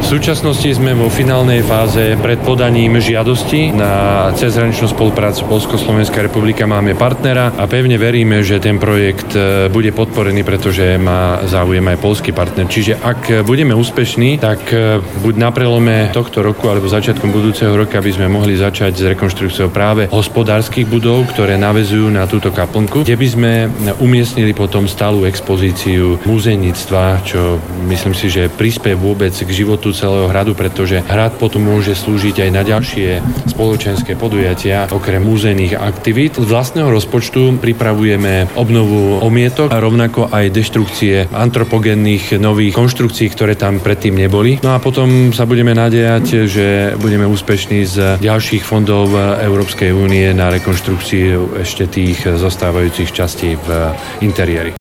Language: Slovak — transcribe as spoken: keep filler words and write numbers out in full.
súčasnosti sme vo finálnej fáze pred podaním žiadosti na cezhraničnú spoluprácu. Poľsko-Slovenská republika máme partnera a pevne veríme, že ten projekt bude podporený, pretože má záujem aj poľský partner. Čiže ak budeme úspešní, tak buď na prelome tohto roku alebo začiatkom budúceho roka by sme mohli začať s rekonštrukciou práve hospodárskych budov, ktoré naväzujú na túto kaplnku, kde by sme umiestnili potom stálu expozíciu muzejníctva, čo myslím si, že prispie vôbec k životu celého hradu, pretože hrad potom môže slúžiť aj na ďalšie spoločenské podujatia, okrem múzejných aktivít. Z vlastného rozpočtu pripravujeme obnovu omietok a rovnako aj deštrukcie antropogénnych nových konštrukcií, ktoré tam predtým neboli. No a potom sa budeme nadejať, že budeme úspešní z ďalších fondov Európskej únie na rekonštrukciu ešte tých zostávajúcich častí v interiéri.